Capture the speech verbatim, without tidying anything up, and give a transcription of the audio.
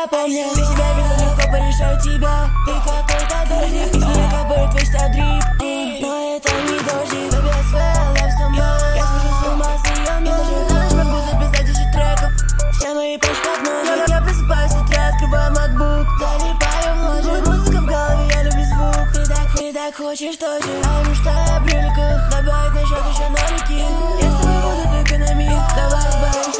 я помню. Без тебя вижу легко порешаю тебя. Ты какой-то дождик, из меня капает весь дрип. Но это не дождик, baby, I swear I love so much. Я схожу с ума с ее ножек. За ночь могу записать десять треков. Все мои прочь как ножик. Я просыпаюсь с утра, открываю MacBook. Залипаю в ложик. Музыка в голове, я люблю звук. Ты так, ты так хочешь тоже. А ну что я в брюликах. Добавить на счет еще нолики. Я с тобой буду в экономии. Давай сбавим